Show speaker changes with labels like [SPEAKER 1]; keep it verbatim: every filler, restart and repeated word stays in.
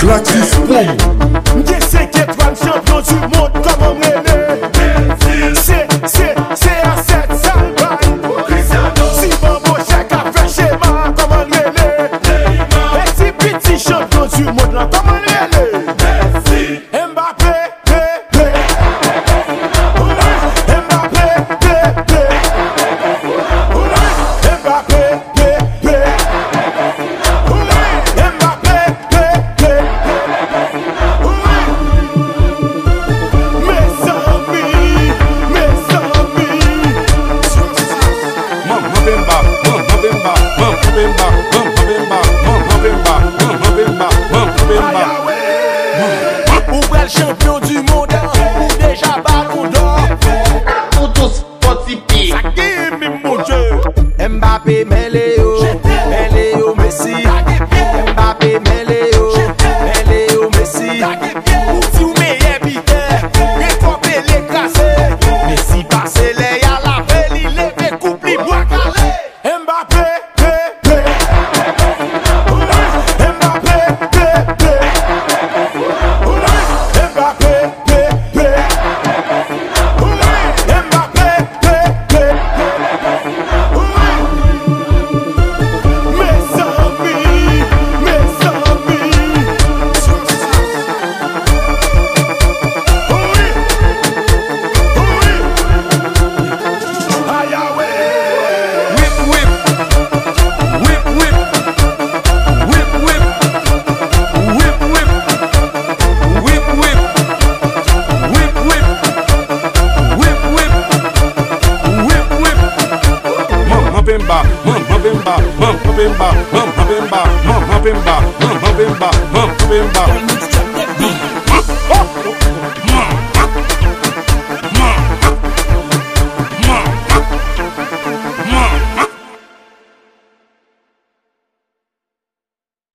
[SPEAKER 1] Gratis promo.
[SPEAKER 2] M'gé cinq étoiles champion du monde comme on m'aimait. C'est, c'est, c'est à sept sale bail. Si Bambo chèque a fait schéma comme on m'aimait. Et si petit champion du monde là comme on m'aimait. Mbappé, P, P. Mbappé, P, P. Mbappé, P, P. Mbappé, P, P. Mes amis, mes amis.
[SPEAKER 3] Mama Bemba, Mama Bemba, Mama Bemba, Mama Bemba, Mama Bemba, Mama Bemba, Mama Bemba.
[SPEAKER 2] Ou bel champion du monde, ou déjà ballon d'or.
[SPEAKER 4] Pour tous participer.
[SPEAKER 2] Give me mon Dieu.
[SPEAKER 5] Mbappé, Méléo, Méléo, Messi. Mbappé, Méléo, Méléo, Messi.
[SPEAKER 2] Ou si ou meilleur buteur, récomper l'écrasé. Messi passe les à la belle, il lève coupe, il boit calé. Mbappé, P, P. Mbappé, P, P. Mbappé, P, P. Mbappé, P, P. Mes amis, mes amis. Oui, oui. Aïe, ah ouais.
[SPEAKER 3] Whip, whip, whip, whip, whip, whip, whip, whip, whip, whip, whip, whip, whip, whip, whip. Mama Bemba, Mama Bemba, Mama Bemba, Mama Bemba, Mama Bemba, Mama Bemba, Mama Bemba.